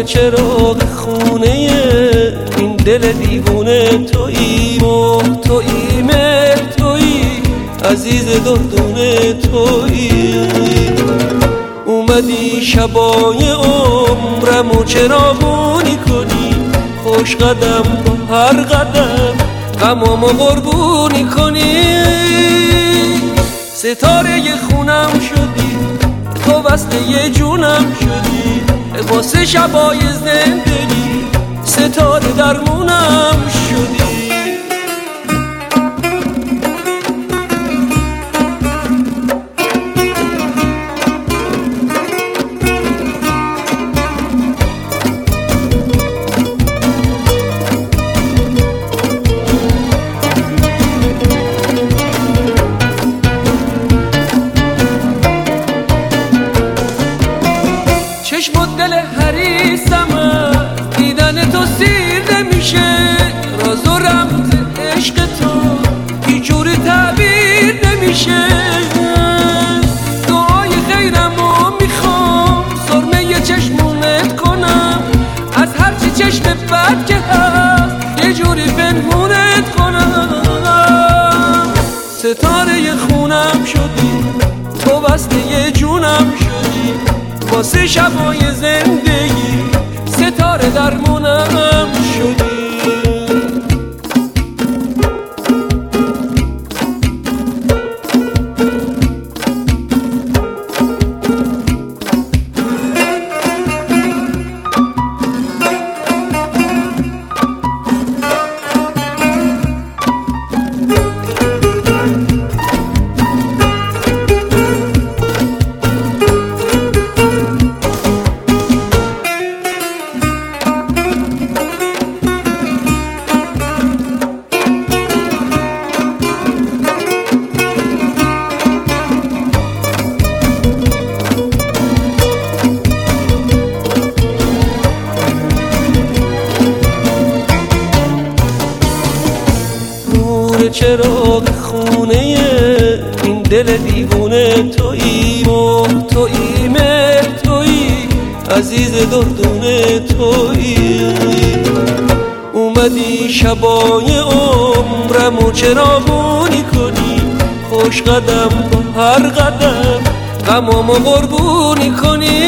چراغ خونه این دل دیوونه تویی، تویی مهر تویی، عزیز دردونه تویی. اومدی شبای عمرمو چراغونی کنی، خوش قدم با هر قدم غمامو قربونی کنی. ستاره خونم شدی، تو وصله جونم شدی، واسه شبای زندگی ستاره درمونم شدی. چشم و دل حریصم دیدن تو سیر نمیشه، راز و رمز عشق تو هیچ جوری تعبیر نمیشه. دعای خیرمو میخوام سرمه چشمونت کنم، از هرچی چشم بد که هست یه جوری پنهونت کنم. ستاره خونم شدی، تو وصله جونم شدی، واسه شبای زندگی ستاره درمونم شدی. چراغ خونه این دل دیوونه تویی، تویی مهر تویی، عزیز دردونه تویی. اومدی شبای عمرمو چراغونی کنی، خوش قدم با هر قدم غمامو قربونی کنی.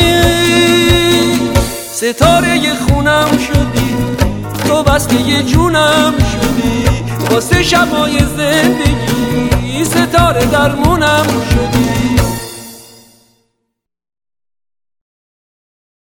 ستاره خونم شدی، تو وصله جونم شدی، واسه شبای زندگی ستاره درمونم شدی.